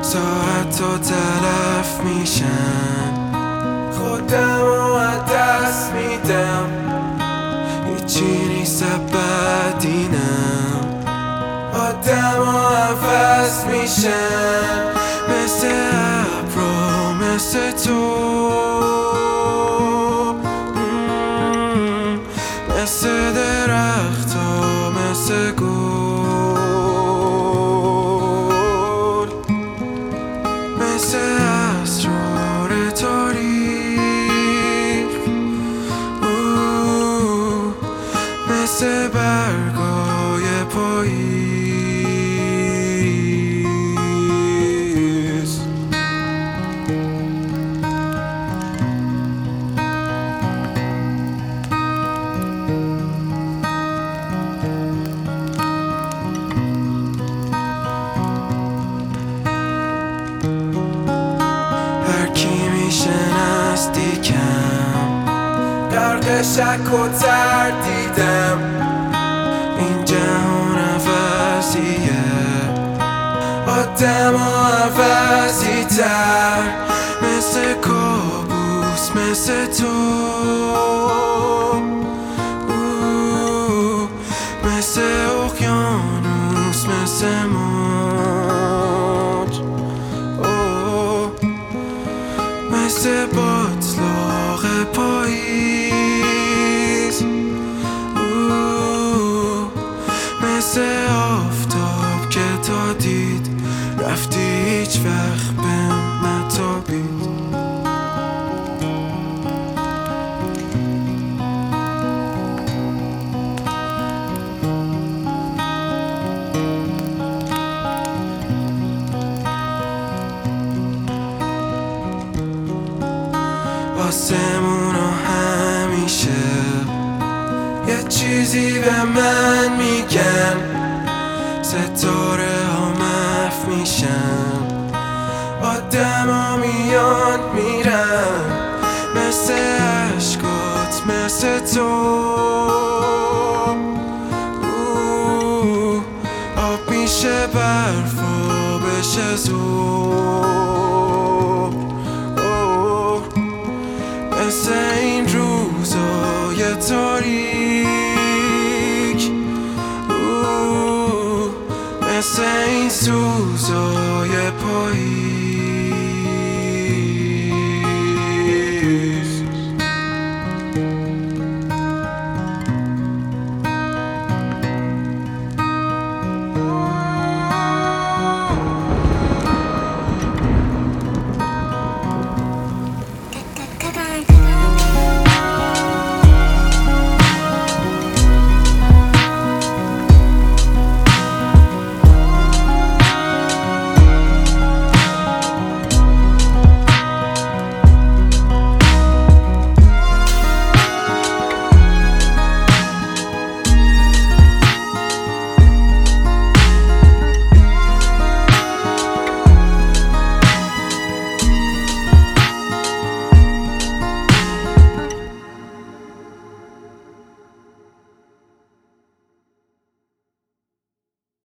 ساعت تا تلف میشن، خودم رو از دست میدم، هیچی نیست بدینم، آدم ها عوض میشن مثل ابرا مثل تو، مثل درخت ها مثل گل، مثل اسرار تاریخ، مثل برگای پاییز. هر کی میشه نزدیکم، غرق شک و تردیدم، این جهان عوضیه، آدم ها عوضی تر، مثل کابوس مثل تو، مثل اقیانوس مثل موج، مثل بطلاق پاییز، مثل آفتاب که تا دید رفتی هیچ وقت بهم نتابید. آسمونا همیشه یه چیزی به من میگن، ستاره ها محو میشن، آدم ها میان میرن، مثل عشقات مثل تو، آب میشه برف و بشه ظهر، مثل این روزای تاریک، مثل این سوزای پاییز.